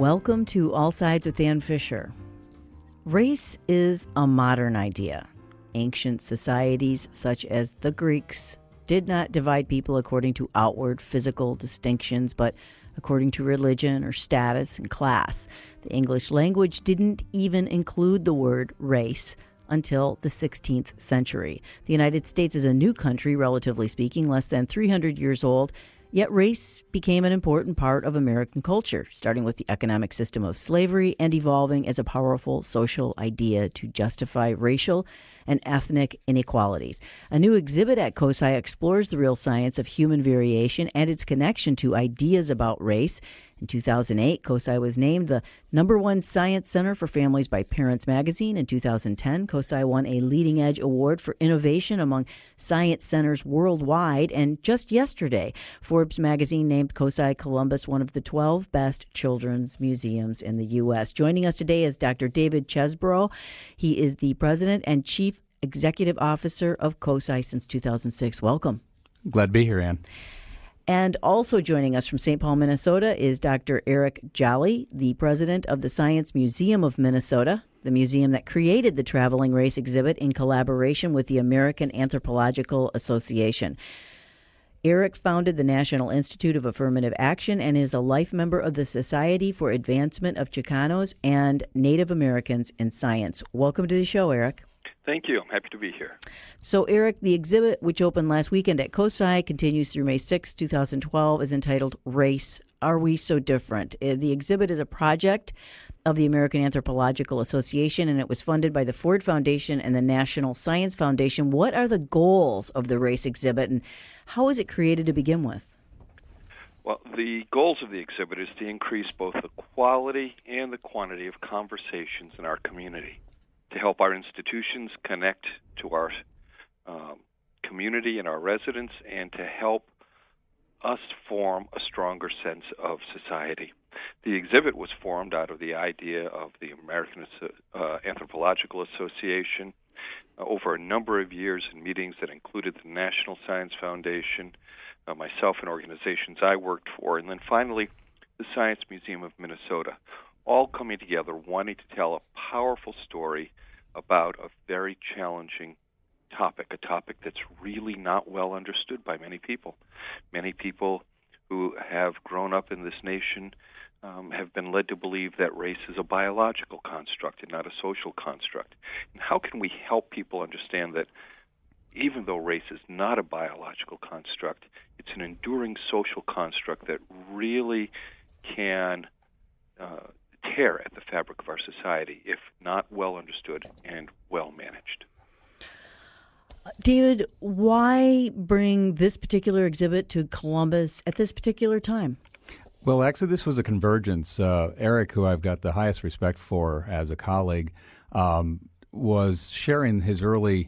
Welcome to All Sides with Ann Fisher. Race is a modern idea. Ancient societies, such as the Greeks, did not divide people according to outward physical distinctions, but according to religion or status and class. The English language didn't even include the word race until the 16th century. The United States is a new country, relatively speaking, less than 300 years old. Yet race became an important part of American culture, starting with the economic system of slavery and evolving as a powerful social idea to justify racial and ethnic inequalities. A new exhibit at COSI explores the real science of human variation and its connection to ideas about race. In 2008, COSI was named the #1 Science Center for Families by Parents Magazine. In 2010, COSI won a Leading Edge Award for innovation among science centers worldwide. And just yesterday, Forbes Magazine named COSI Columbus one of the 12 best children's museums in the U.S. Joining us today is Dr. David Chesbrough. He is the president and chief executive officer of COSI since 2006. Welcome. Glad to be here, Ann. And also joining us from St. Paul, Minnesota, is Dr. Eric Jolly, the president of the Science Museum of Minnesota, the museum that created the Traveling Race exhibit in collaboration with the American Anthropological Association. Eric founded the National Institute of Affirmative Action and is a life member of the Society for Advancement of Chicanos and Native Americans in Science. Welcome to the show, Eric. Thank you. I'm happy to be here. So, Eric, the exhibit, which opened last weekend at COSI, continues through May 6, 2012, is entitled Race, Are We So Different? The exhibit is a project of the American Anthropological Association, and it was funded by the Ford Foundation and the National Science Foundation. What are the goals of the race exhibit, and how was it created to begin with? Well, the goals of the exhibit is to increase both the quality and the quantity of conversations in our community, to help our institutions connect to our community and our residents, and to help us form a stronger sense of society. The exhibit was formed out of the idea of the American Anthropological Association over a number of years in meetings that included the National Science Foundation, myself and organizations I worked for, and then finally the Science Museum of Minnesota, all coming together wanting to tell a powerful story about a very challenging topic, a topic that's really not well understood by many people. Many people who have grown up in this nation have been led to believe that race is a biological construct and not a social construct. And how can we help people understand that even though race is not a biological construct, it's an enduring social construct that really can tear at the fabric of our society if not well understood and well managed. David, why bring this particular exhibit to Columbus at this particular time? Well, actually, this was a convergence. Eric, who I've got the highest respect for as a colleague, was sharing his early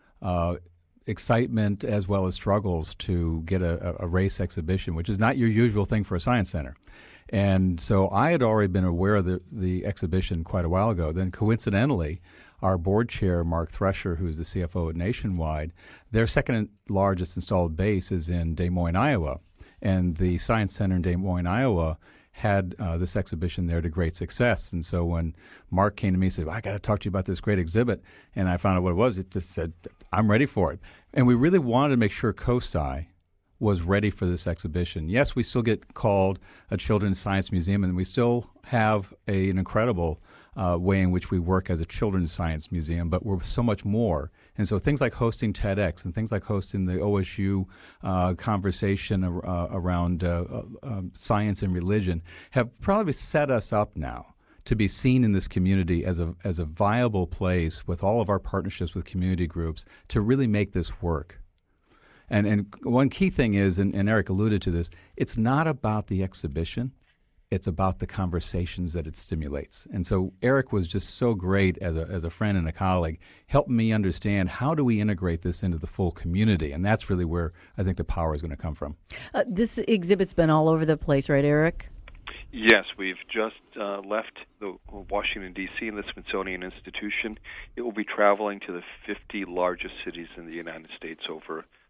excitement as well as struggles to get a race exhibition, which is not your usual thing for a science center. And so I had already been aware of the exhibition quite a while ago. Then coincidentally, our board chair, Mark Thresher, who's the CFO at Nationwide, their second largest installed base is in Des Moines, Iowa. And the Science Center in Des Moines, Iowa had this exhibition there to great success. And so when Mark came to me and said, I got to talk to you about this great exhibit, and I found out what it was, it just said, I'm ready for it. And we really wanted to make sure COSI was ready for this exhibition. Yes, we still get called a children's science museum, and we still have an incredible way in which we work as a children's science museum, but we're so much more. And so things like hosting TEDx and things like hosting the OSU conversation around science and religion have probably set us up now to be seen in this community as a viable place with all of our partnerships with community groups to really make this work. And one key thing is, and Eric alluded to this, it's not about the exhibition. It's about the conversations that it stimulates. And so Eric was just so great as a friend and a colleague, helping me understand how do we integrate this into the full community. And that's really where I think the power is going to come from. This exhibit's been all over the place, right, Eric? Yes, we've just left the Washington, D.C. and the Smithsonian Institution. It will be traveling to the 50 largest cities in the United States over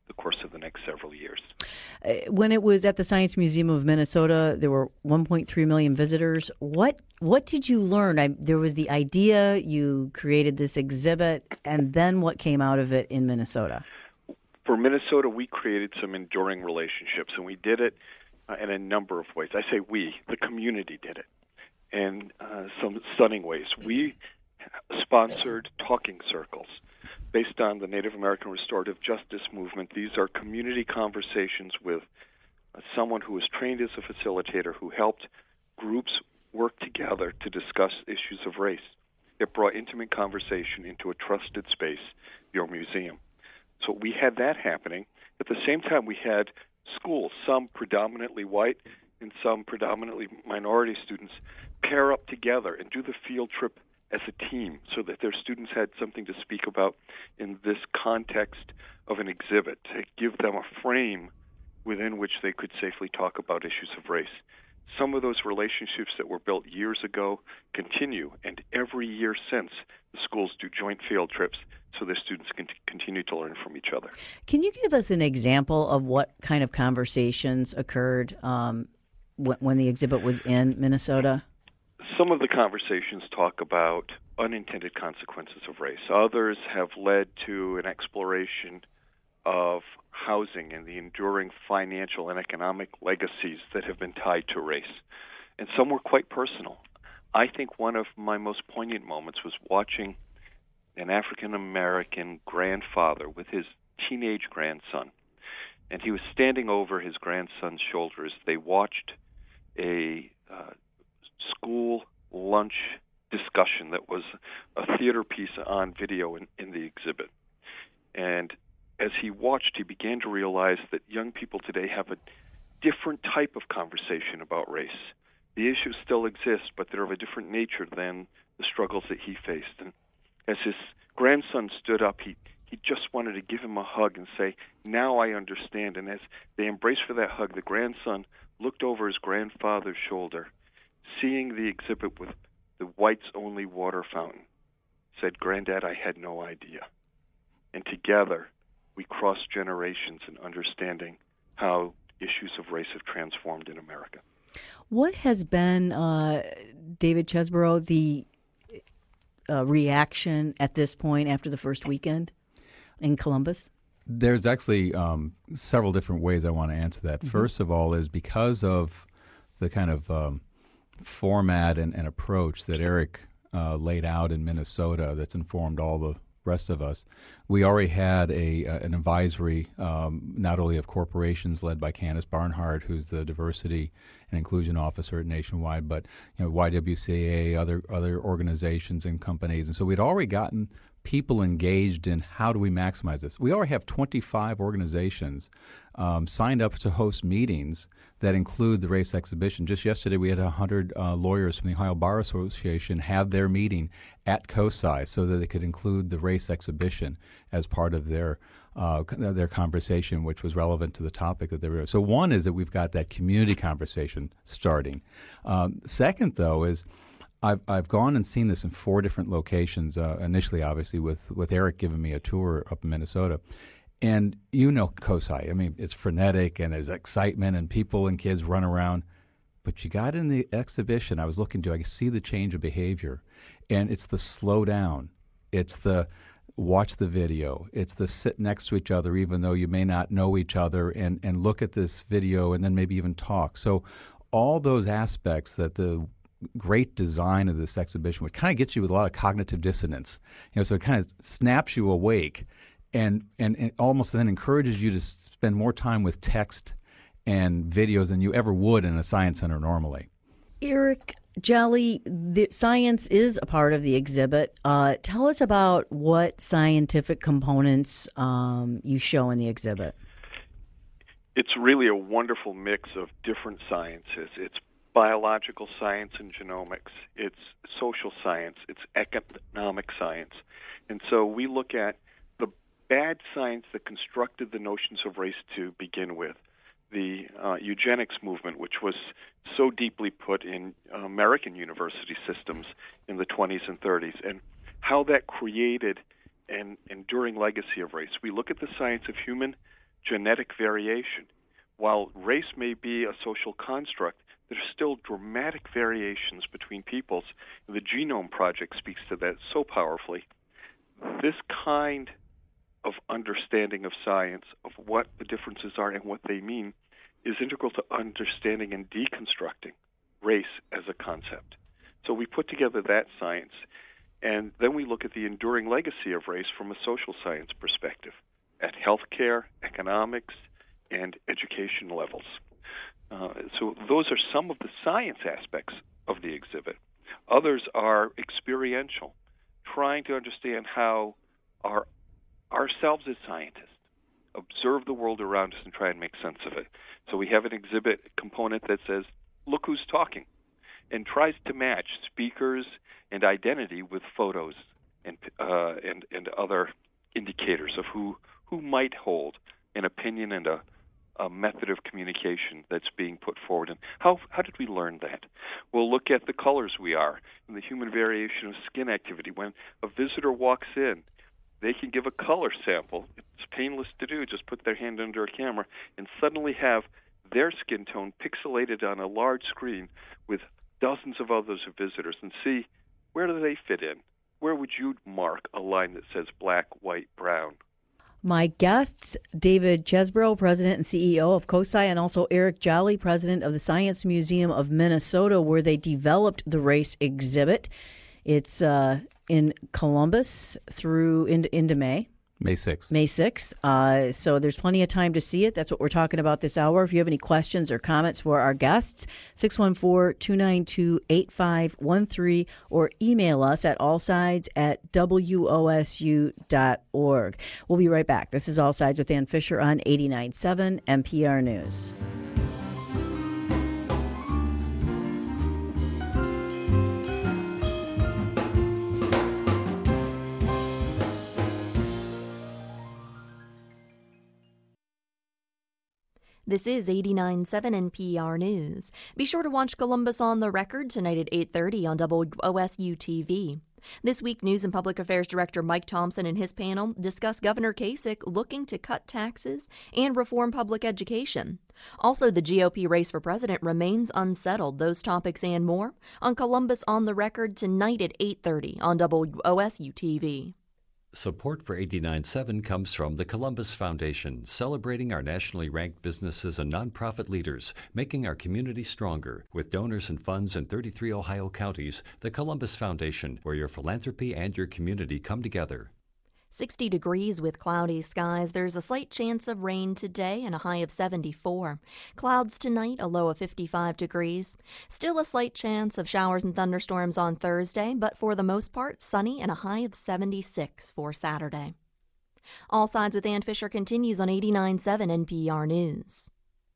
the course of the next several years. When it was at the Science Museum of Minnesota, there were 1.3 million visitors. What did you learn? There was the idea, you created this exhibit, and then what came out of it in Minnesota? For Minnesota, we created some enduring relationships, and we did it in a number of ways. I say we, the community did it, in some stunning ways. We sponsored talking circles based on the Native American Restorative Justice Movement. These are community conversations with someone who was trained as a facilitator who helped groups work together to discuss issues of race. It brought intimate conversation into a trusted space, your museum. So we had that happening. At the same time, we had schools, some predominantly white and some predominantly minority students, pair up together and do the field trip as a team so that their students had something to speak about in this context of an exhibit, to give them a frame within which they could safely talk about issues of race. Some of those relationships that were built years ago continue, and every year since, the schools do joint field trips so their students can continue to learn from each other. Can you give us an example of what kind of conversations occurred when the exhibit was in Minnesota? Some of the conversations talk about unintended consequences of race. Others have led to an exploration of housing and the enduring financial and economic legacies that have been tied to race. And some were quite personal. I think one of my most poignant moments was watching an African-American grandfather with his teenage grandson. And he was standing over his grandson's shoulders. They watched a school lunch discussion that was a theater piece on video in the exhibit. And as he watched, he began to realize that young people today have a different type of conversation about race. The issues still exist, but they're of a different nature than the struggles that he faced. And as his grandson stood up, he just wanted to give him a hug and say, "Now I understand." And as they embraced for that hug, the grandson looked over his grandfather's shoulder, seeing the exhibit with the whites-only water fountain, said, "Granddad, I had no idea." And together, we crossed generations in understanding how issues of race have transformed in America. What has been, David Chesborough, the reaction at this point after the first weekend in Columbus? There's actually several different ways I want to answer that. Mm-hmm. First of all is because of the kind of format and approach that Eric laid out in Minnesota that's informed all the rest of us. We already had an advisory, not only of corporations led by Candace Barnhart, who's the diversity and inclusion officer at Nationwide, but YWCA, other organizations and companies, and so we'd already gotten people engaged in how do we maximize this. We already have 25 organizations signed up to host meetings that include the race exhibition. Just yesterday, we had 100 lawyers from the Ohio Bar Association have their meeting at COSI so that they could include the race exhibition as part of their conversation, which was relevant to the topic that they were. So one is that we've got that community conversation starting. Second, though, is I've gone and seen this in 4 different locations, initially, obviously, with Eric giving me a tour up in Minnesota. And COSI, I mean, it's frenetic and there's excitement and people and kids run around. But you got in the exhibition, I was looking to, I could see the change of behavior. And it's the slow down. It's the watch the video. It's the sit next to each other, even though you may not know each other, and look at this video and then maybe even talk. So all those aspects that the great design of this exhibition would kind of get you with a lot of cognitive dissonance. So it kind of snaps you awake and it almost then encourages you to spend more time with text and videos than you ever would in a science center normally. Eric Jolly, the science is a part of the exhibit. Tell us about what scientific components you show in the exhibit. It's really a wonderful mix of different sciences. It's biological science and genomics. It's social science. It's economic science. And so we look at the bad science that constructed the notions of race to begin with. The eugenics movement, which was so deeply put in American university systems in the 20s and 30s, and how that created an enduring legacy of race. We look at the science of human genetic variation. While race may be a social construct, there's still dramatic variations between peoples. The Genome Project speaks to that so powerfully. This kind of understanding of science, of what the differences are and what they mean, is integral to understanding and deconstructing race as a concept. So we put together that science, and then we look at the enduring legacy of race from a social science perspective, at healthcare, economics, and education levels. So those are some of the science aspects of the exhibit. Others are experiential, trying to understand how ourselves as scientists observe the world around us and try and make sense of it. So we have an exhibit component that says, look who's talking, and tries to match speakers and identity with photos and other indicators of who might hold an opinion and a method of communication that's being put forward. And how did we learn that? We'll look at the colors we are and the human variation of skin activity. When a visitor walks in, they can give a color sample. It's painless to do. Just put their hand under a camera and suddenly have their skin tone pixelated on a large screen with dozens of others of visitors and see where do they fit in. Where would you mark a line that says black, white, brown? My guests, David Chesbrough, President and CEO of COSI, and also Eric Jolly, President of the Science Museum of Minnesota, where they developed the race exhibit. It's in Columbus through into May. May 6th. May 6th. So there's plenty of time to see it. That's what we're talking about this hour. If you have any questions or comments for our guests, 614-292-8513, or email us at allsides@wosu.org. We'll be right back. This is All Sides with Ann Fisher on 89.7 NPR News. This is 89.7 NPR News. Be sure to watch Columbus on the Record tonight at 8:30 on WOSU TV. This week, News and Public Affairs Director Mike Thompson and his panel discuss Governor Kasich looking to cut taxes and reform public education. Also, the GOP race for president remains unsettled. Those topics and more on Columbus on the Record tonight at 8:30 on WOSU TV. Support for 89.7 comes from the Columbus Foundation, celebrating our nationally ranked businesses and nonprofit leaders, making our community stronger. With donors and funds in 33 Ohio counties, the Columbus Foundation, where your philanthropy and your community come together. 60 degrees with cloudy skies. There's a slight chance of rain today and a high of 74. Clouds tonight, a low of 55 degrees. Still a slight chance of showers and thunderstorms on Thursday, but for the most part, sunny and a high of 76 for Saturday. All Sides with Ann Fisher continues on 89.7 NPR News.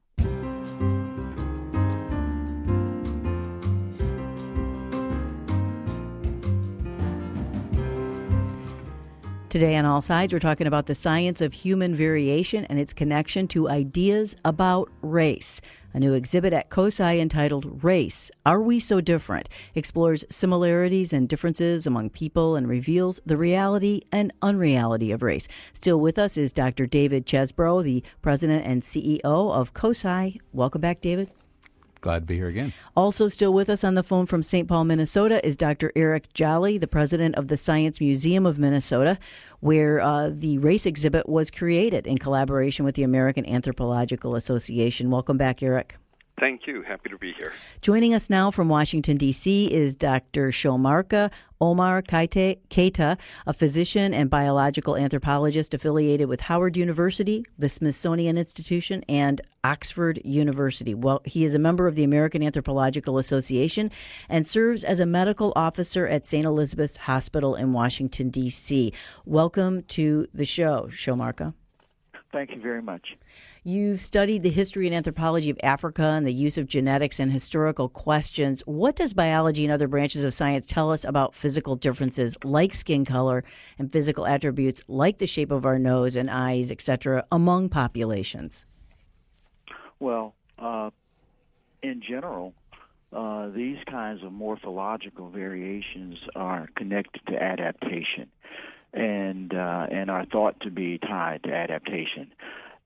Today on All Sides, we're talking about the science of human variation and its connection to ideas about race. A new exhibit at COSI entitled Race, Are We So Different? Explores similarities and differences among people and reveals the reality and unreality of race. Still with us is Dr. David Chesbrough, the President and CEO of COSI. Welcome back, David. Glad to be here again. Also still with us on the phone from St. Paul, Minnesota, is Dr. Eric Jolly, the president of the Science Museum of Minnesota, where the race exhibit was created in collaboration with the American Anthropological Association. Welcome back, Eric. Thank you. Happy to be here. Joining us now from Washington, D.C. is Dr. Shomarka Omar Keita, a physician and biological anthropologist affiliated with Howard University, the Smithsonian Institution, and Oxford University. Well, he is a member of the American Anthropological Association and serves as a medical officer at St. Elizabeth's Hospital in Washington, D.C. Welcome to the show, Shomarka. Thank you very much. You've studied the history and anthropology of Africa and the use of genetics and historical questions. What does biology and other branches of science tell us about physical differences like skin color and physical attributes like the shape of our nose and eyes, etc., among populations? Well, in general, these kinds of morphological variations are connected to adaptation and are thought to be tied to adaptation.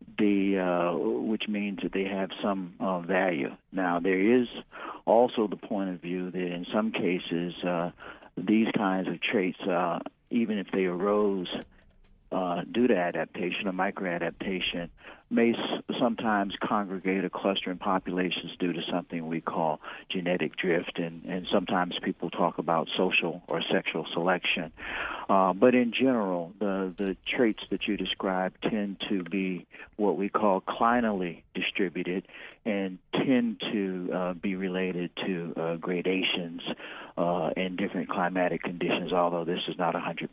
which means that they have some value. Now, there is also the point of view that in some cases these kinds of traits, even if they arose due to adaptation or microadaptation, may sometimes congregate or cluster in populations due to something we call genetic drift, and sometimes people talk about social or sexual selection. But in general, the traits that you described tend to be what we call clinally distributed and tend to be related to gradations in different climatic conditions, although this is not 100%.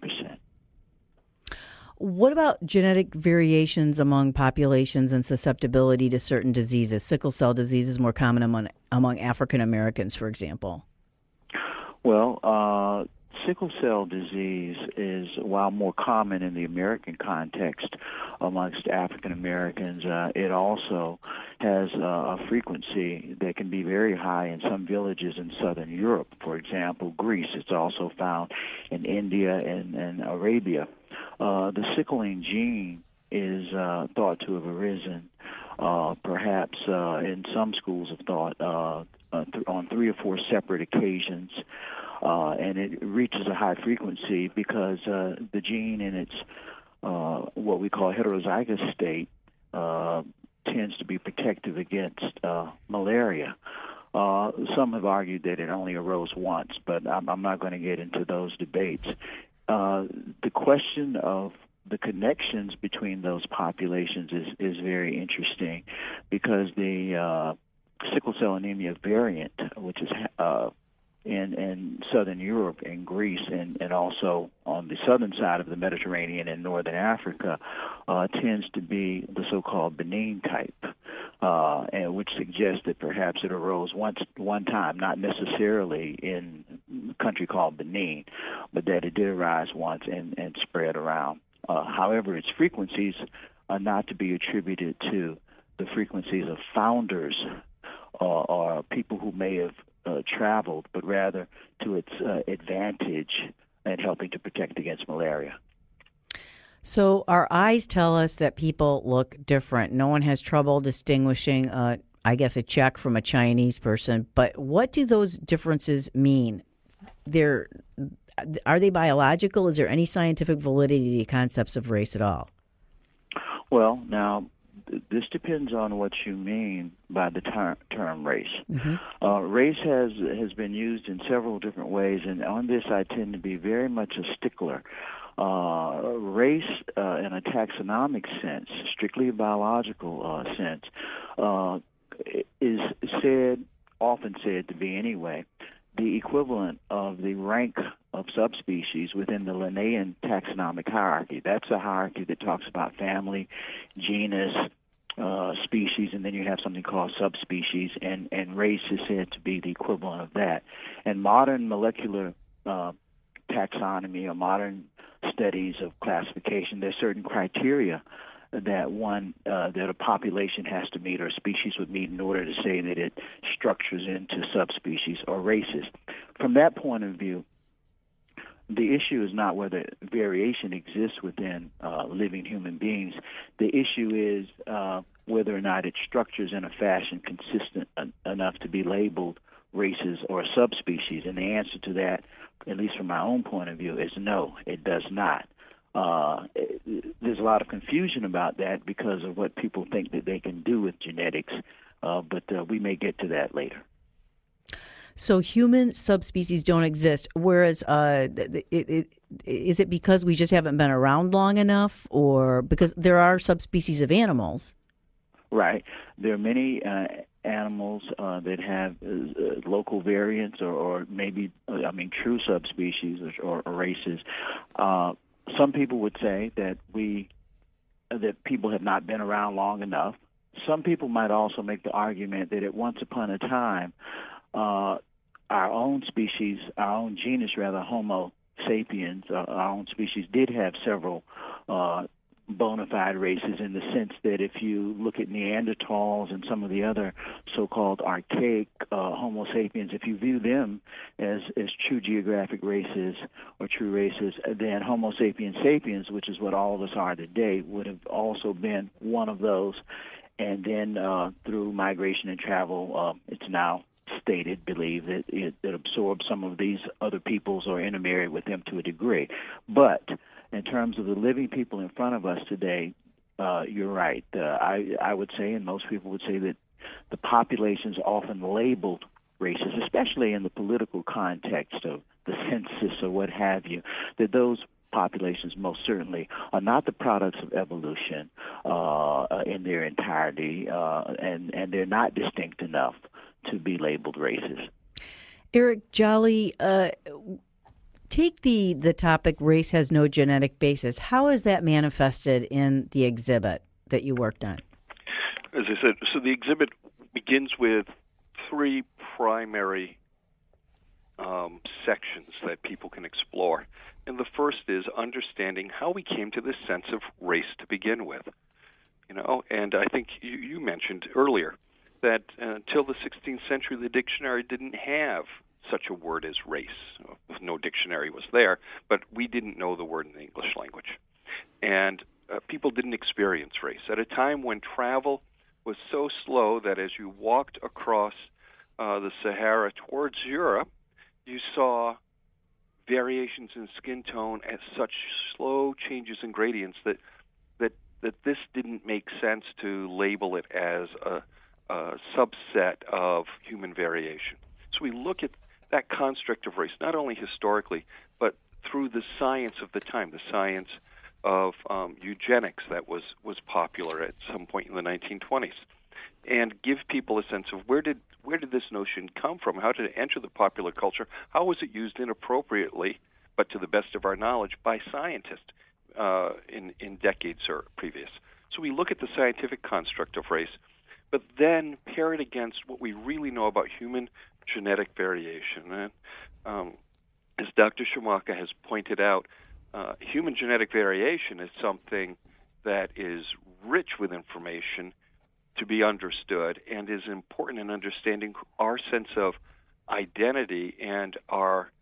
What about genetic variations among populations and susceptibility to certain diseases? Sickle cell disease is more common among African Americans, for example. Well, sickle cell disease is, while more common in the American context amongst African Americans, it also has a frequency that can be very high in some villages in southern Europe. For example, Greece. It's also found in India and Arabia. The sickling gene is thought to have arisen, perhaps in some schools of thought, on 3 or 4 separate occasions, and it reaches a high frequency because the gene in its what we call heterozygous state tends to be protective against malaria. Some have argued that it only arose once, but I'm not going to get into those debates. The question of the connections between those populations is very interesting because the sickle cell anemia variant, which is in southern Europe and Greece and also on the southern side of the Mediterranean and northern Africa, tends to be the so-called Benin type, and which suggests that perhaps it arose one time, not necessarily in a country called Benin, but that it did arise once and spread around. However, its frequencies are not to be attributed to the frequencies of founders or people who may have traveled, but rather to its advantage in helping to protect against malaria. So our eyes tell us that people look different. No one has trouble distinguishing, I guess, a Czech from a Chinese person. But what do those differences mean? Are they biological? Is there any scientific validity to concepts of race at all? Well, now, this depends on what you mean by the term race. Mm-hmm. Race has been used in several different ways, and on this I tend to be very much a stickler. Race, in a taxonomic sense, strictly a biological sense, is often said to be anyway, the equivalent of the rank of subspecies within the Linnaean taxonomic hierarchy. That's a hierarchy that talks about family, genus, species, and then you have something called subspecies, and race is said to be the equivalent of that. And modern molecular taxonomy or modern studies of classification, there's certain criteria that a population has to meet or a species would meet in order to say that it structures into subspecies or races. From that point of view, the issue is not whether variation exists within living human beings. The issue is whether or not it structures in a fashion consistent enough to be labeled races or subspecies. And the answer to that, at least from my own point of view, is no, it does not. There's a lot of confusion about that because of what people think that they can do with genetics, but we may get to that later. So human subspecies don't exist, whereas is it because we just haven't been around long enough, or because there are subspecies of animals? Right. There are many animals that have local variants or maybe, true subspecies or races. Some people would say that people have not been around long enough. Some people might also make the argument that at once upon a time, our own species, our own genus, rather, Homo sapiens, our own species, did have several bona fide races in the sense that if you look at Neanderthals and some of the other so-called archaic Homo sapiens, if you view them as true geographic races or true races, then Homo sapiens sapiens, which is what all of us are today, would have also been one of those. And then through migration and travel, it's now believed that it absorbed some of these other peoples or intermarried with them to a degree. But in terms of the living people in front of us today, you're right. I would say, and most people would say, that the populations often labeled races, especially in the political context of the census or what have you, that those populations most certainly are not the products of evolution in their entirety, and they're not distinct enough to be labeled races. Eric Jolly, take the topic race has no genetic basis. How is that manifested in the exhibit that you worked on? As I said, so the exhibit begins with three primary sections that people can explore. And the first is understanding how we came to this sense of race to begin with. And I think you mentioned earlier that until the 16th century, the dictionary didn't have such a word as race. No dictionary was there, but we didn't know the word in the English language. And people didn't experience race. At a time when travel was so slow that as you walked across the Sahara towards Europe, you saw variations in skin tone at such slow changes in gradients that this didn't make sense to label it as a subset of human variation. So we look at that construct of race, not only historically, but through the science of the time, the science of eugenics that was popular at some point in the 1920s, and give people a sense of where did this notion come from? How did it enter the popular culture? How was it used inappropriately, but to the best of our knowledge, by scientists in decades or previous? So we look at the scientific construct of race, but then pair it against what we really know about human genetic variation. And as Dr. Schumacher has pointed out, human genetic variation is something that is rich with information to be understood and is important in understanding our sense of identity and our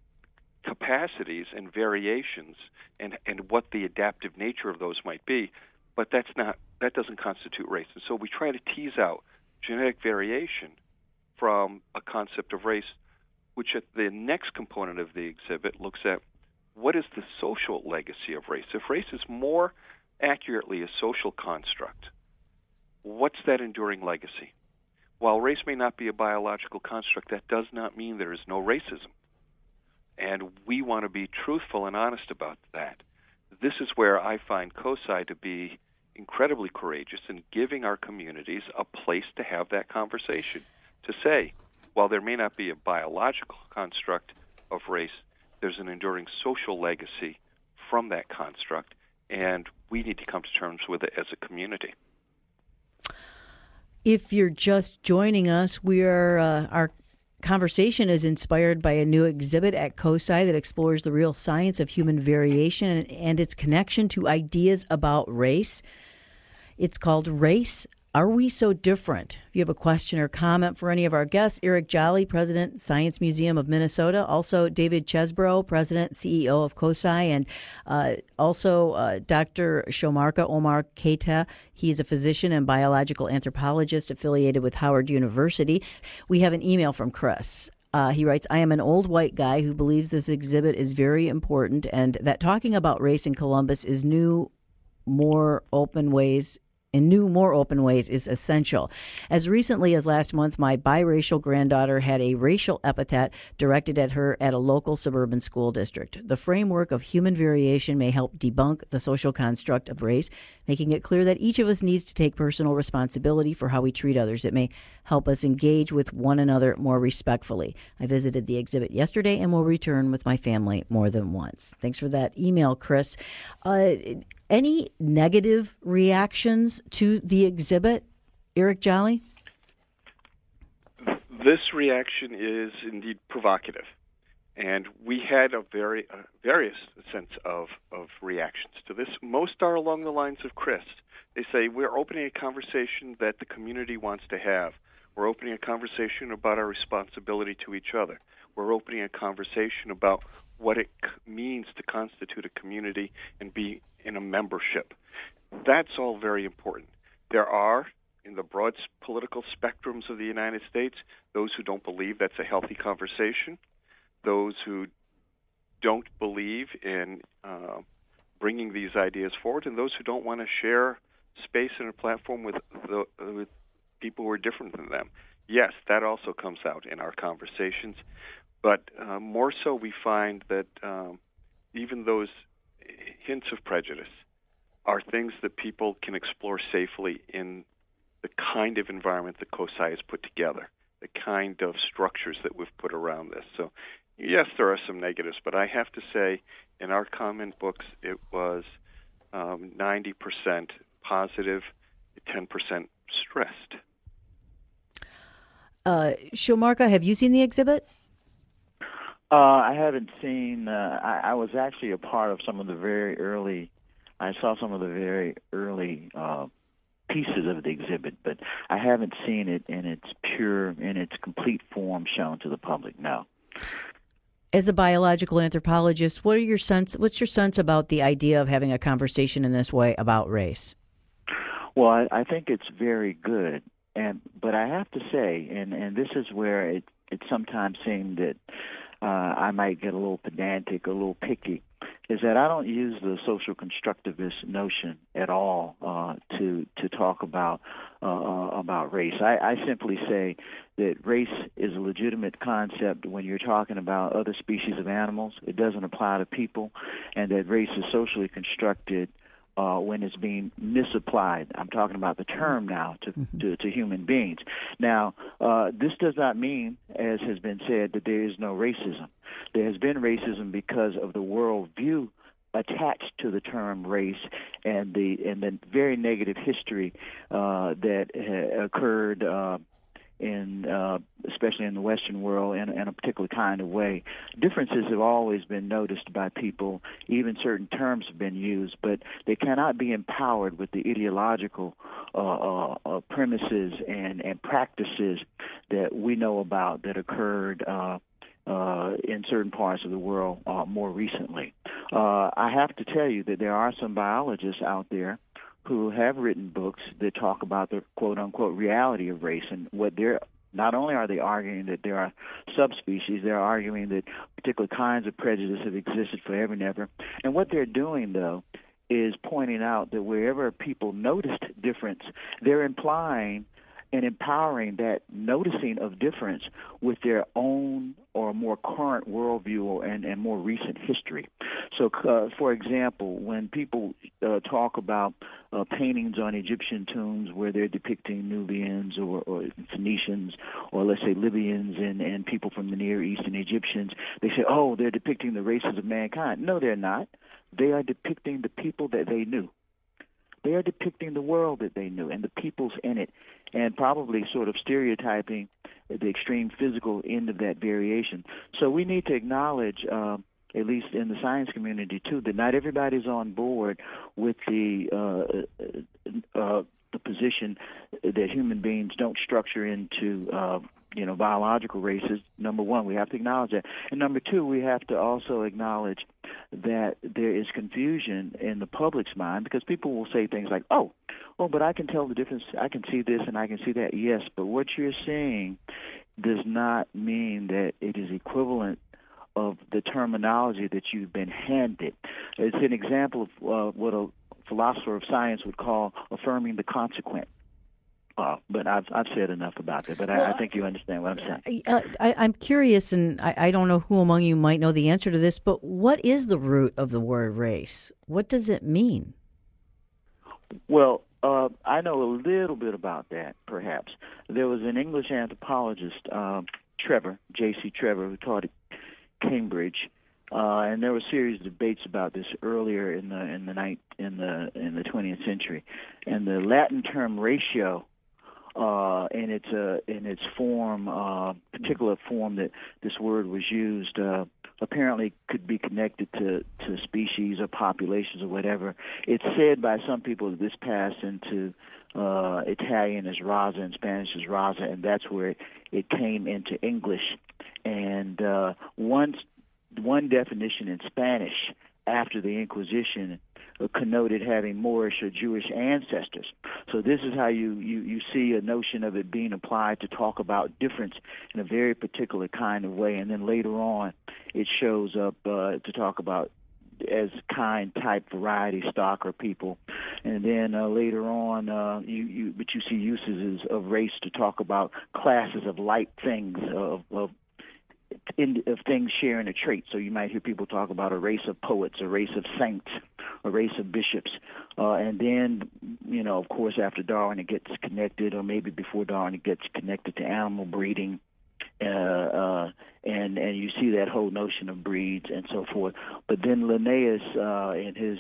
capacities and variations and what the adaptive nature of those might be. But that doesn't constitute race. And so we try to tease out genetic variation from a concept of race, which at the next component of the exhibit looks at what is the social legacy of race. If race is more accurately a social construct, what's that enduring legacy? While race may not be a biological construct, that does not mean there is no racism. And we want to be truthful and honest about that. This is where I find COSI to be incredibly courageous in giving our communities a place to have that conversation, to say, while there may not be a biological construct of race, there's an enduring social legacy from that construct, and we need to come to terms with it as a community. If you're just joining us, we are our conversation is inspired by a new exhibit at COSI that explores the real science of human variation and its connection to ideas about race. It's called Race, Are We So Different? If you have a question or comment for any of our guests, Eric Jolly, President, Science Museum of Minnesota, also David Chesbrough, President, CEO of COSI, and also Dr. Shomarka Omar Keita. He's a physician and biological anthropologist affiliated with Howard University. We have an email from Chris. He writes, I am an old white guy who believes this exhibit is very important and that talking about race in Columbus is more open ways is essential. As recently as last month, my biracial granddaughter had a racial epithet directed at her at a local suburban school district. The framework of human variation may help debunk the social construct of race, making it clear that each of us needs to take personal responsibility for how we treat others. It may help us engage with one another more respectfully. I visited the exhibit yesterday and will return with my family more than once. Thanks for that email, Chris. Any negative reactions to the exhibit, Eric Jolly? This reaction is indeed provocative. And we had a various sense of reactions to this. Most are along the lines of Chris. They say, we're opening a conversation that the community wants to have. We're opening a conversation about our responsibility to each other. We're opening a conversation about what it means to constitute a community and be in a membership. That's all very important. There are, in the broad political spectrums of the United States, those who don't believe that's a healthy conversation, those who don't believe in bringing these ideas forward, and those who don't want to share space and a platform with people who are different than them. Yes, that also comes out in our conversations, but more so we find that even those hints of prejudice are things that people can explore safely in the kind of environment that COSI has put together, the kind of structures that we've put around this. So yes, there are some negatives, but I have to say in our comment books it was 90% positive, 10% stressed. Shomarka, have you seen the exhibit? I haven't seen. I was actually a part of some of the very early. I saw some of the very early pieces of the exhibit, but I haven't seen it in its complete form shown to the public. No. As a biological anthropologist, what's your sense about the idea of having a conversation in this way about race? Well, I think it's very good, but I have to say, and this is where it sometimes seemed that I might get a little pedantic, a little picky, is that I don't use the social constructivist notion at all to talk about race. I simply say that race is a legitimate concept when you're talking about other species of animals. It doesn't apply to people, and that race is socially constructed when it's being misapplied. I'm talking about the term now to human beings. Now, this does not mean, as has been said, that there is no racism. There has been racism because of the worldview attached to the term race and the very negative history that occurred especially in the Western world, in a particular kind of way. Differences have always been noticed by people. Even certain terms have been used, but they cannot be empowered with the ideological premises and practices that we know about that occurred in certain parts of the world more recently. I have to tell you that there are some biologists out there who have written books that talk about the quote-unquote reality of race, and not only are they arguing that there are subspecies, they're arguing that particular kinds of prejudice have existed forever and ever. And what they're doing, though, is pointing out that wherever people noticed difference, they're implying and empowering that noticing of difference with their own or more current worldview and more recent history. So, for example, when people talk about paintings on Egyptian tombs where they're depicting Nubians or Phoenicians or, let's say, Libyans and people from the Near East and Egyptians, they say, oh, they're depicting the races of mankind. No, they're not. They are depicting the people that they knew. They are depicting the world that they knew and the peoples in it, and probably sort of stereotyping the extreme physical end of that variation. So we need to acknowledge, at least in the science community too, that not everybody's on board with the position that human beings don't structure into biological races. Number one, we have to acknowledge that. And number two, we have to also acknowledge that there is confusion in the public's mind, because people will say things like, oh, but I can tell the difference. I can see this and I can see that. Yes, but what you're saying does not mean that it is equivalent of the terminology that you've been handed. It's an example of what a philosopher of science would call affirming the consequent. But I've said enough about that, but I think you understand what I'm saying. I'm curious, and I don't know who among you might know the answer to this, but what is the root of the word race? What does it mean? Well, I know a little bit about that, perhaps. There was an English anthropologist, Trevor, J.C. Trevor, who taught at Cambridge, and there were a series of debates about this earlier in the 20th century. And the Latin term ratio, in its form, particular form that this word was used, apparently could be connected to species or populations or whatever. It's said by some people that this passed into Italian as raza and Spanish as raza, and that's where it came into English. And one definition in Spanish after the Inquisition connoted having Moorish or Jewish ancestors. So this is how you see a notion of it being applied to talk about difference in a very particular kind of way. And then later on, it shows up to talk about as kind, type, variety, stock, or people. And then later on, you see usages of race to talk about classes of like things, of things sharing a trait. So you might hear people talk about a race of poets, a race of saints, a race of bishops. And then, of course, after Darwin, it gets connected, or maybe before Darwin, it gets connected to animal breeding. And you see that whole notion of breeds and so forth. But then Linnaeus, in his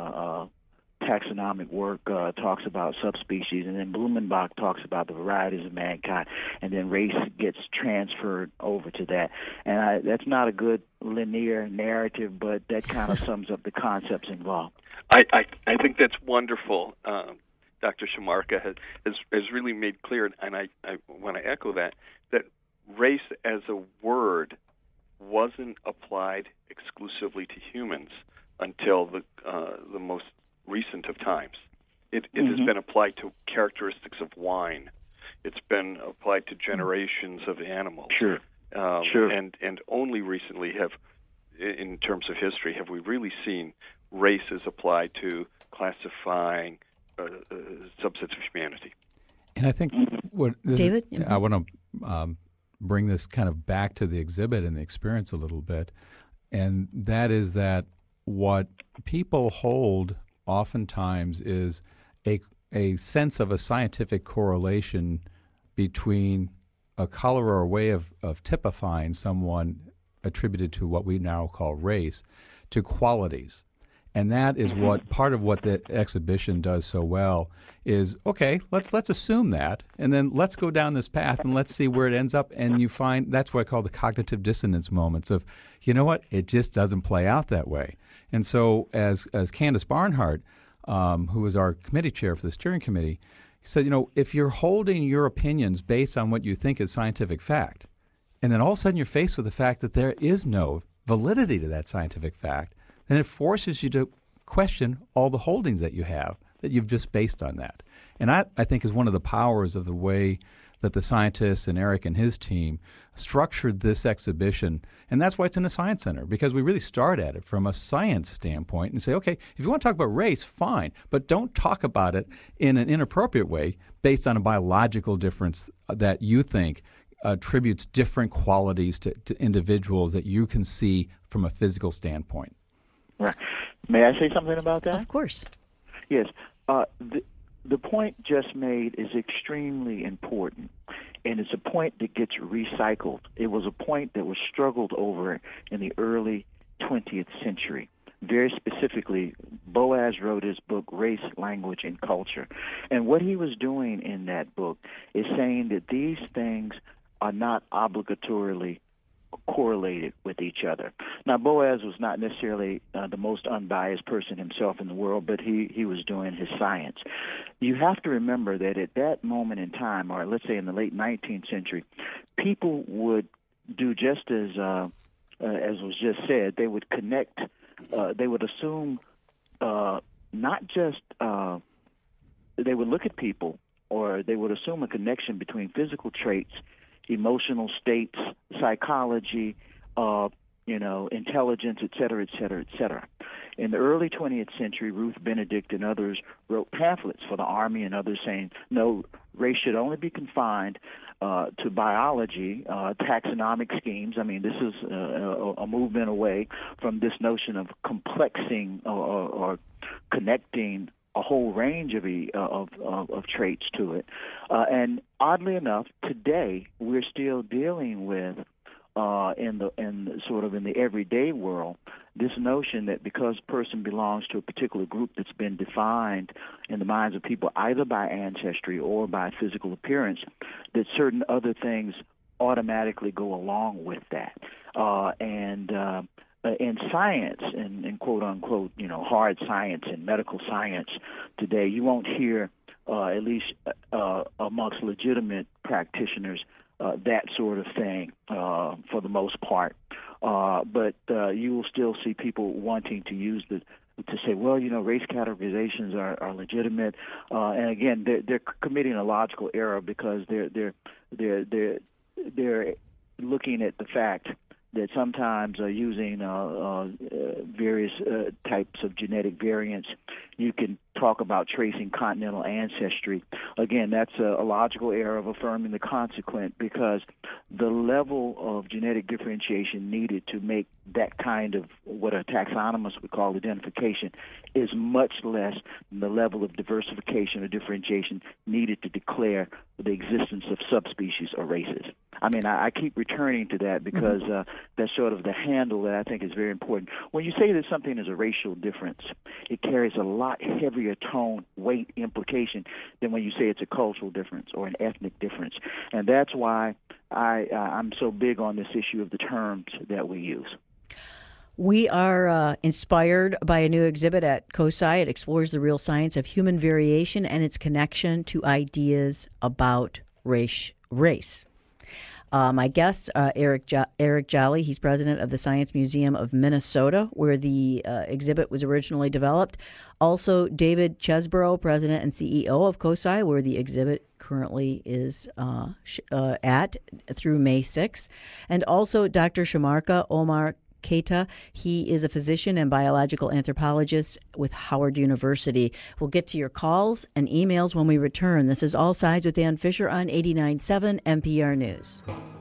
taxonomic work, talks about subspecies, and then Blumenbach talks about the varieties of mankind, and then race gets transferred over to that. And that's not a good linear narrative, but that kind of sums up the concepts involved. I think that's wonderful. Dr. Shamarka has really made clear, and I want to echo that race as a word wasn't applied exclusively to humans until the most recent of times. It has been applied to characteristics of wine. It's been applied to generations of animals. Sure. And only recently in terms of history, have we really seen races applied to classifying subsets of humanity. And I think David? I want to bring this kind of back to the exhibit and the experience a little bit, and that is that what people hold oftentimes is a sense of a scientific correlation between a color or a way of typifying someone attributed to what we now call race to qualities. And that is what part of what the exhibition does so well is, okay, let's assume that, and then let's go down this path and let's see where it ends up. And you find that's what I call the cognitive dissonance moments of, you know what, it just doesn't play out that way. And so as Candace Barnhart, who was our committee chair for the steering committee, said, if you're holding your opinions based on what you think is scientific fact, and then all of a sudden you're faced with the fact that there is no validity to that scientific fact, then it forces you to question all the holdings that you have, that you've just based on that. And I think is one of the powers of the way that the scientists and Eric and his team structured this exhibition. And that's why it's in a science center, because we really start at it from a science standpoint and say, okay, if you want to talk about race, fine, but don't talk about it in an inappropriate way based on a biological difference that you think attributes different qualities to individuals that you can see from a physical standpoint. Right. May I say something about that? Of course. Yes. The point just made is extremely important, and it's a point that gets recycled. It was a point that was struggled over in the early 20th century. Very specifically, Boas wrote his book, Race, Language, and Culture. And what he was doing in that book is saying that these things are not obligatorily correlated with each other. Now, Boas was not necessarily the most unbiased person himself in the world, but he was doing his science. You have to remember that at that moment in time, or let's say in the late 19th century, people would do just as was just said. They would connect. They would assume not just they would look at people, or they would assume a connection between physical traits, emotional states, psychology, intelligence, et cetera, et cetera, et cetera. In the early 20th century, Ruth Benedict and others wrote pamphlets for the Army and others saying, no, race should only be confined to biology, taxonomic schemes. I mean, this is a movement away from this notion of complexing or connecting a whole range of traits to it. And oddly enough, today we're still dealing with in the everyday world, this notion that because a person belongs to a particular group that's been defined in the minds of people either by ancestry or by physical appearance, that certain other things automatically go along with that. And in science, and quote unquote, hard science and medical science today, you won't hear, at least amongst legitimate practitioners, that sort of thing for the most part. But you will still see people wanting to use to say, well, race categorizations are legitimate, and again, they're committing a logical error because they're looking at the fact that sometimes using various types of genetic variants, you can talk about tracing continental ancestry. Again, that's a logical error of affirming the consequent, because the level of genetic differentiation needed to make that kind of what a taxonomist would call identification is much less than the level of diversification or differentiation needed to declare the existence of subspecies or races. I mean, I keep returning to that because that's sort of the handle that I think is very important. When you say that something is a racial difference, it carries a lot heavier tone, weight, implication than when you say it's a cultural difference or an ethnic difference. And that's why I'm so big on this issue of the terms that we use. We are inspired by a new exhibit at COSI. It explores the real science of human variation and its connection to ideas about race. My guest, Eric Jolly. He's president of the Science Museum of Minnesota, where the exhibit was originally developed. Also, David Chesbrough, president and CEO of COSI, where the exhibit currently is at through May 6th. And also Dr. Shamarka Omar Keita. He is a physician and biological anthropologist with Howard University. We'll get to your calls and emails when we return. This is All Sides with Dan Fisher on 89.7 NPR News.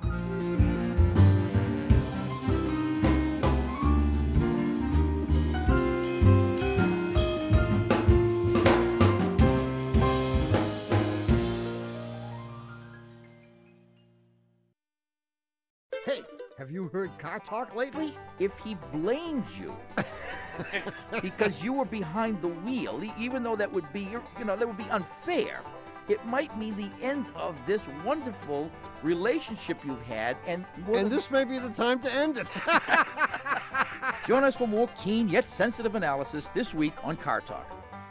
Have you heard Car Talk lately? If he blames you because you were behind the wheel, even though that would be, that would be unfair, it might mean the end of this wonderful relationship you've had, and this may be the time to end it. Join us for more keen yet sensitive analysis this week on Car Talk.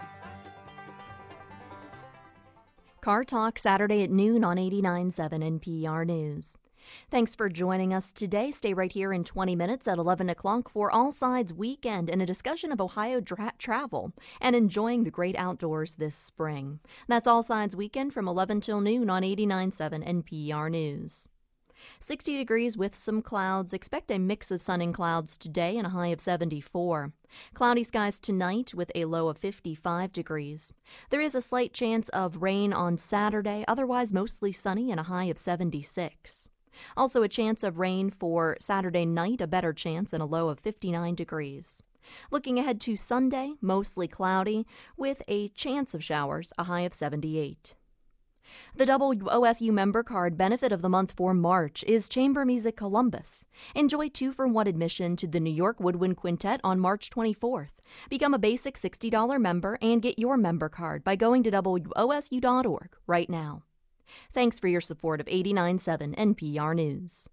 Car Talk, Saturday at noon on 89.7 NPR News. Thanks for joining us today. Stay right here in 20 minutes at 11 o'clock for All Sides Weekend and a discussion of Ohio travel and enjoying the great outdoors this spring. That's All Sides Weekend from 11 till noon on 89.7 NPR News. 60 degrees with some clouds. Expect a mix of sun and clouds today and a high of 74. Cloudy skies tonight with a low of 55 degrees. There is a slight chance of rain on Saturday, otherwise mostly sunny and a high of 76. Also a chance of rain for Saturday night, a better chance, and a low of 59 degrees. Looking ahead to Sunday, mostly cloudy with a chance of showers, a high of 78. The WOSU member card benefit of the month for March is Chamber Music Columbus. Enjoy 2-for-1 admission to the New York Woodwind Quintet on March 24th. Become a basic $60 member and get your member card by going to WOSU.org right now. Thanks for your support of 89.7 NPR News.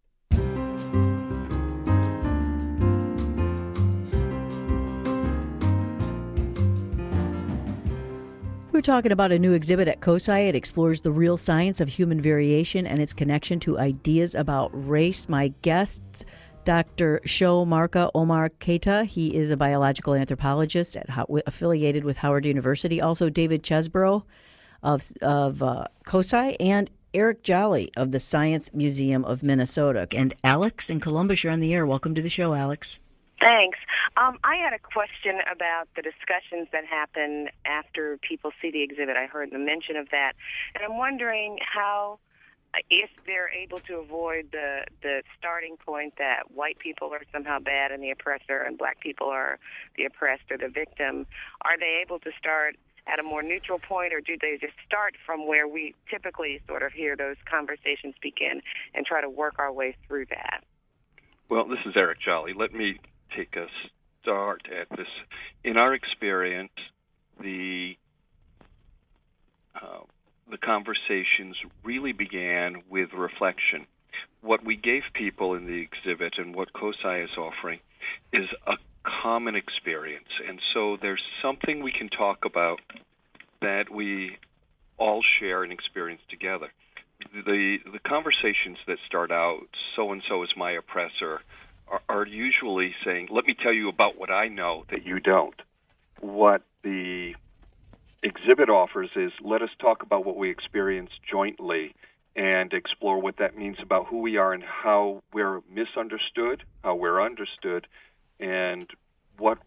We're talking about a new exhibit at COSI. It explores the real science of human variation and its connection to ideas about race. My guests, Dr. Shamarka Omar Keita. He is a biological anthropologist affiliated with Howard University. Also, David Chesbrough of COSI, and Eric Jolly of the Science Museum of Minnesota. And Alex in Columbus, you're on the air. Welcome to the show, Alex. Thanks. I had a question about the discussions that happen after people see the exhibit. I heard the mention of that, and I'm wondering how, if they're able to avoid the starting point that white people are somehow bad and the oppressor and black people are the oppressed or the victim, are they able to start at a more neutral point, or do they just start from where we typically sort of hear those conversations begin and try to work our way through that? Well, this is Eric Jolly. Let me take a start at this. In our experience, the conversations really began with reflection. what we gave people in the exhibit and what COSI is offering is a common experience. And so there's something we can talk about that we all share and experience together. The conversations that start out, so-and-so is my oppressor, are usually saying, let me tell you about what I know that you don't. What the exhibit offers is, let us talk about what we experience jointly and explore what that means about who we are and how we're misunderstood, how we're understood, and what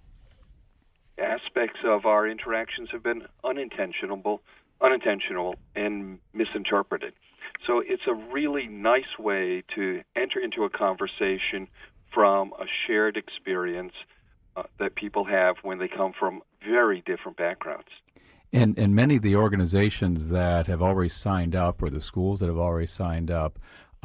aspects of our interactions have been unintentional and misinterpreted. So it's a really nice way to enter into a conversation from a shared experience that people have when they come from very different backgrounds. And many of the organizations that have already signed up, or the schools that have already signed up,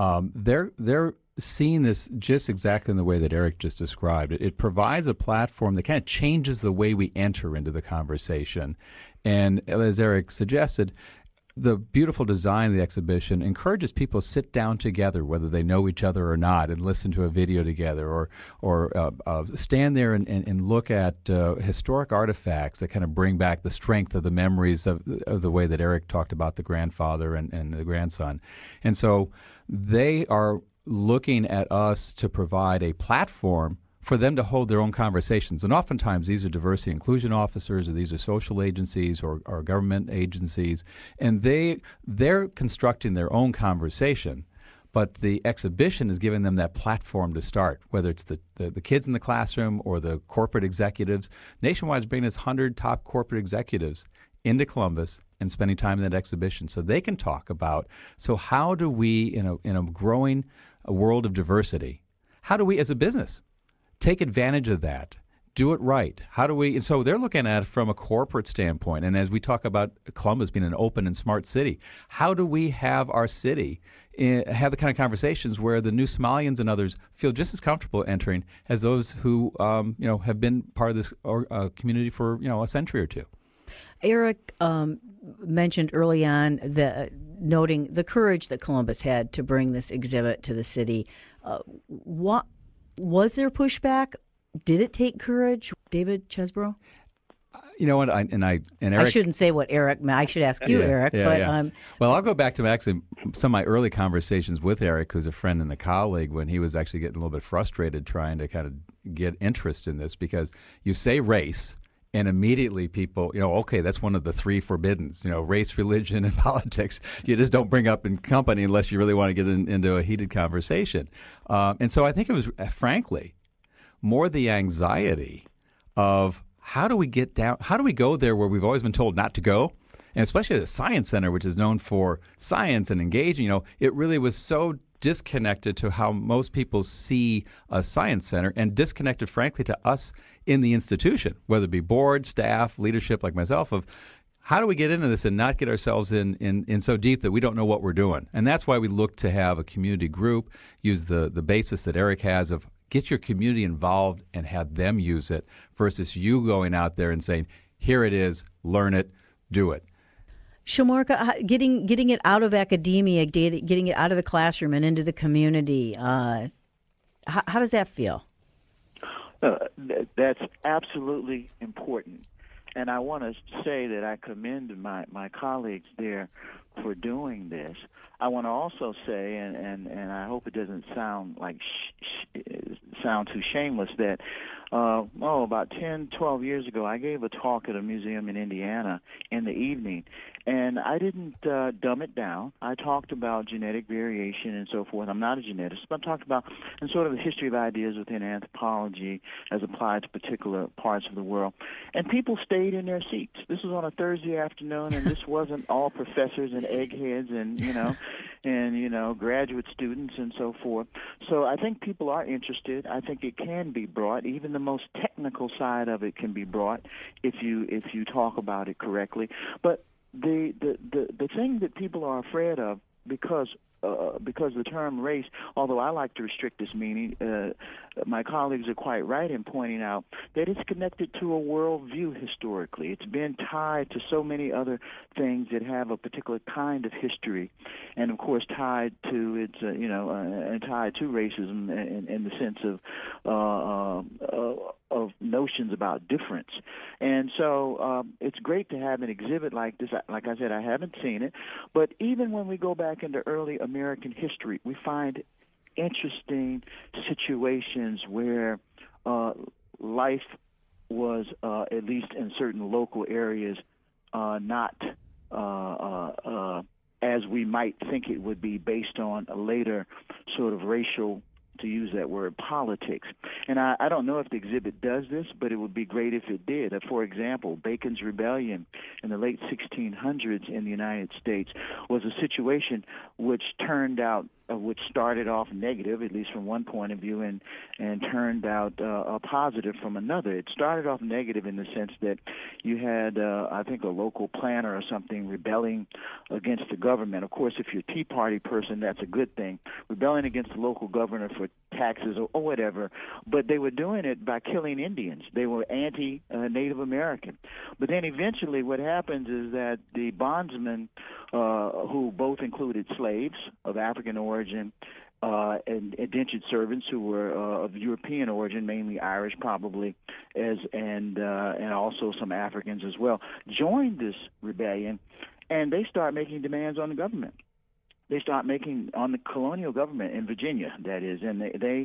they're seeing this just exactly in the way that Eric just described. It provides a platform that kind of changes the way we enter into the conversation. And as Eric suggested, the beautiful design of the exhibition encourages people to sit down together, whether they know each other or not, and listen to a video together, or stand there and look at historic artifacts that kind of bring back the strength of the memories of the way that Eric talked about the grandfather and the grandson. And so they are looking at us to provide a platform for them to hold their own conversations. And oftentimes these are diversity inclusion officers, or these are social agencies or government agencies, and they're constructing their own conversation. But the exhibition is giving them that platform to start, whether it's the kids in the classroom or the corporate executives. Nationwide is bringing us 100 top corporate executives into Columbus and spending time in that exhibition so they can talk about, so how do we, in a growing world of diversity, how do we as a business take advantage of that, do it right? How do we? And so they're looking at it from a corporate standpoint. And as we talk about Columbus being an open and smart city, how do we have our city have the kind of conversations where the new Somalians and others feel just as comfortable entering as those who have been part of this community for a century or two? Eric mentioned early on noting the courage that Columbus had to bring this exhibit to the city. What was there pushback? Did it take courage, David Chesbrough? You know what? Eric, I shouldn't say what Eric meant. I should ask you, Eric. Well, I'll go back to actually some of my early conversations with Eric, who's a friend and a colleague, when he was actually getting a little bit frustrated trying to kind of get interest in this, because you say race, and immediately people, okay, that's one of the three forbiddens, race, religion, and politics. You just don't bring up in company unless you really want to get into a heated conversation. And so I think it was, frankly, more the anxiety of how do we go there where we've always been told not to go? And especially at a science center, which is known for science and engaging, it really was so disconnected to how most people see a science center, and disconnected, frankly, to us in the institution, whether it be board, staff, leadership like myself, of how do we get into this and not get ourselves in so deep that we don't know what we're doing. And that's why we look to have a community group, use the basis that Eric has of get your community involved and have them use it, versus you going out there and saying, here it is, learn it, do it. Shamarka, getting it out of academia, getting it out of the classroom and into the community, how does that feel? That's absolutely important. And I want to say that I commend my colleagues there for doing this. I want to also say, and I hope it doesn't sound like sound too shameless, that about 10, 12 years ago, I gave a talk at a museum in Indiana in the evening, and I didn't dumb it down. I talked about genetic variation and so forth. I'm not a geneticist, but I talked about and sort of the history of ideas within anthropology as applied to particular parts of the world. And people stayed in their seats. This was on a Thursday afternoon, and this wasn't all professors and eggheads and graduate students and so forth. So I think people are interested. I think it can be brought. Even the most technical side of it can be brought if you talk about it correctly. But the thing that people are afraid of, because the term race, although I like to restrict its meaning, my colleagues are quite right in pointing out that it's connected to a worldview historically. It's been tied to so many other things that have a particular kind of history, and of course tied to its, and tied to racism in the sense of notions about difference. And so it's great to have an exhibit like this. Like I said, I haven't seen it, but even when we go back into early American history, we find interesting situations where life was, at least in certain local areas, not as we might think it would be based on a later sort of racial, to use that word, politics. And I don't know if the exhibit does this, but it would be great if it did. For example, Bacon's Rebellion in the late 1600s in the United States was a situation which turned out, which started off negative, at least from one point of view, and turned out positive from another. It started off negative in the sense that you had, I think, a local planter or something rebelling against the government. Of course, if you're a Tea Party person, that's a good thing. Rebelling against the local governor for taxes or whatever, but they were doing it by killing Indians. They were anti-Native American. But then eventually what happens is that the bondsmen, who both included slaves of African origin and indentured servants who were of European origin, mainly Irish probably, and also some Africans as well, joined this rebellion, and they start making demands on the government. They start making on the colonial government in Virginia, that is, and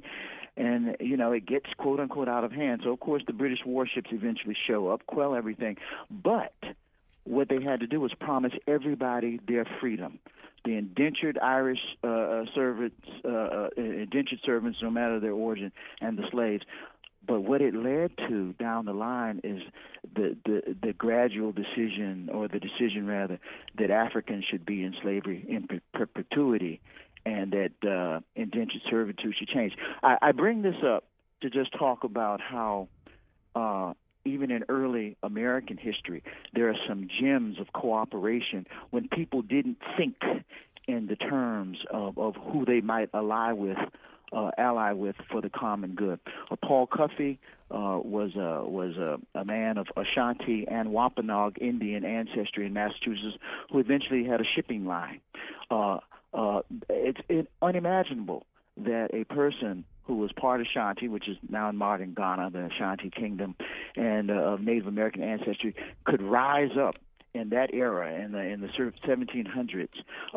it gets quote unquote out of hand. So of course the British warships eventually show up, quell everything, but what they had to do was promise everybody their freedom. The indentured Irish servants, indentured servants, no matter their origin, and the slaves. But what it led to down the line is the gradual decision, or the decision rather, that Africans should be in slavery in perpetuity, and that indentured servitude should change. I bring this up to just talk about how even in early American history, there are some gems of cooperation when people didn't think in the terms of who they might ally with for the common good. Paul Cuffey was a man of Ashanti and Wampanoag Indian ancestry in Massachusetts, who eventually had a shipping line. It's unimaginable that a person who was part of Ashanti, which is now in modern Ghana, the Ashanti Kingdom, and of Native American ancestry, could rise up in that era, in the sort of 1700s,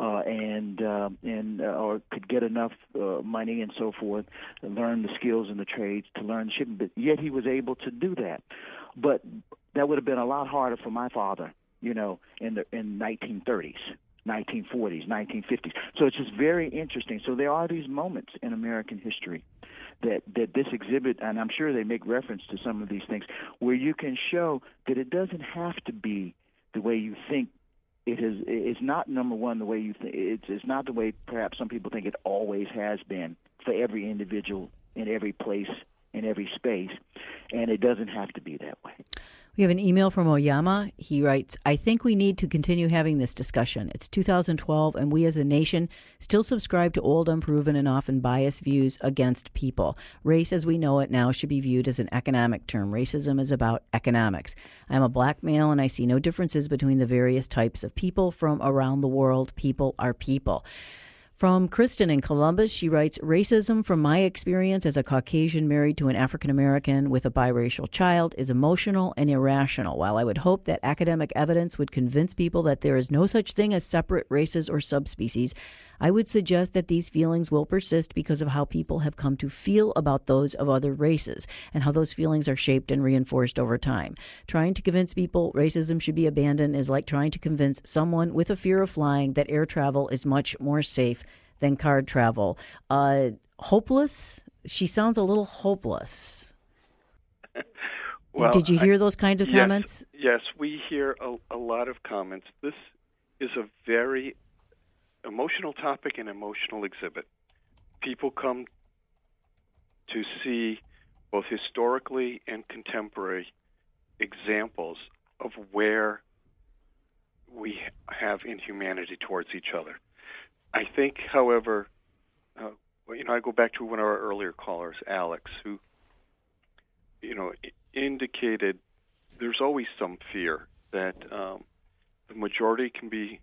or could get enough money and so forth, and learn the skills and the trades to learn the shipping. But yet he was able to do that. But that would have been a lot harder for my father, in 1930s. 1940s, 1950s. So it's just very interesting. So there are these moments in American history that this exhibit, and I'm sure they make reference to some of these things, where you can show that it doesn't have to be the way you think it is. It's not, number one, the way you think. It's not the way perhaps some people think it always has been for every individual in every place, in every space, and it doesn't have to be that way. We have an email from Oyama. He writes, I think we need to continue having this discussion. It's 2012, and we as a nation still subscribe to old, unproven, and often biased views against people. Race, as we know it now, should be viewed as an economic term. Racism is about economics. I'm a black male, and I see no differences between the various types of people from around the world. People are people. From Kristen in Columbus, she writes, racism, from my experience as a Caucasian married to an African-American with a biracial child, is emotional and irrational. While I would hope that academic evidence would convince people that there is no such thing as separate races or subspecies, I would suggest that these feelings will persist because of how people have come to feel about those of other races and how those feelings are shaped and reinforced over time. Trying to convince people racism should be abandoned is like trying to convince someone with a fear of flying that air travel is much more safe than car travel. Hopeless? She sounds a little hopeless. Well, did you hear those kinds of comments? Yes, we hear a lot of comments. This is a very emotional topic and emotional exhibit. People come to see both historically and contemporary examples of where we have inhumanity towards each other. I think, however, I go back to one of our earlier callers, Alex, who, indicated there's always some fear that the majority can be,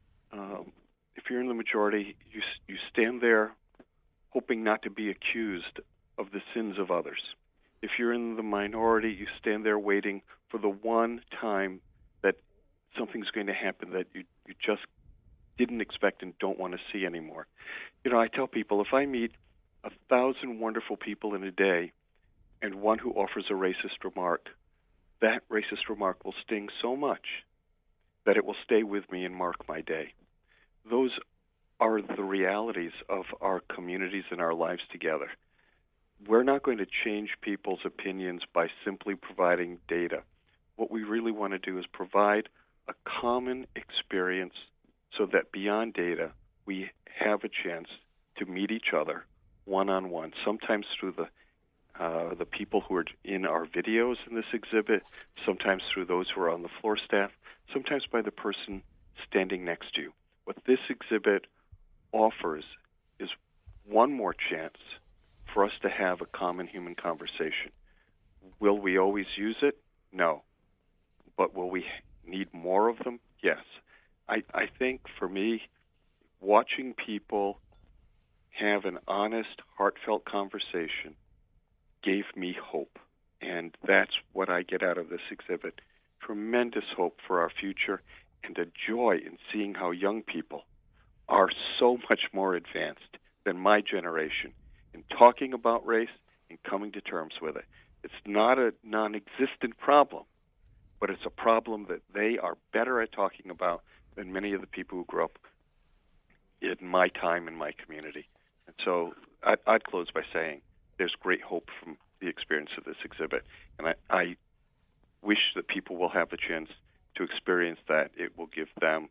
if you're in the majority, you stand there hoping not to be accused of the sins of others. If you're in the minority, you stand there waiting for the one time that something's going to happen that you just didn't expect and don't want to see anymore. I tell people, if I meet 1,000 wonderful people in a day and one who offers a racist remark, that racist remark will sting so much that it will stay with me and mark my day. Those are the realities of our communities and our lives together. We're not going to change people's opinions by simply providing data. What we really want to do is provide a common experience so that beyond data, we have a chance to meet each other one-on-one, sometimes through the people who are in our videos in this exhibit, sometimes through those who are on the floor staff, sometimes by the person standing next to you. What this exhibit offers is one more chance for us to have a common human conversation. Will we always use it? No. But will we need more of them? Yes. I think for me, watching people have an honest, heartfelt conversation gave me hope. And that's what I get out of this exhibit. Tremendous hope for our future and a joy in seeing how young people are so much more advanced than my generation in talking about race and coming to terms with it. It's not a non-existent problem, but it's a problem that they are better at talking about than many of the people who grew up in my time in my community. And so I'd close by saying there's great hope from the experience of this exhibit. And I wish that people will have the chance to experience that. It will give them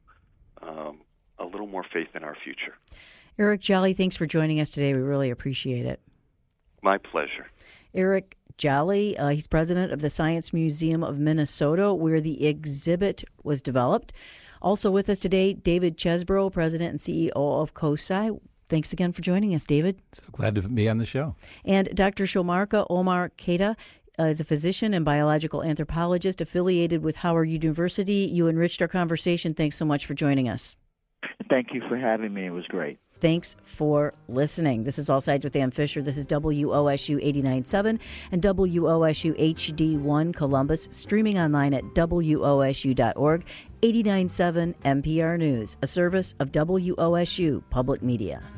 a little more faith in our future. Eric Jolly, thanks for joining us today. We really appreciate it. My pleasure. Eric Jolly, he's president of the Science Museum of Minnesota, where the exhibit was developed. Also with us today, David Chesbrough, president and CEO of COSI. Thanks again for joining us, David. So glad to be on the show. And Dr. Shomarka Omar Keita is a physician and biological anthropologist affiliated with Howard University. You enriched our conversation. Thanks so much for joining us. Thank you for having me. It was great. Thanks for listening. This is All Sides with Ann Fisher. This is WOSU 89.7 and WOSU HD1 Columbus, streaming online at WOSU.org. 89.7 NPR News, a service of WOSU Public Media.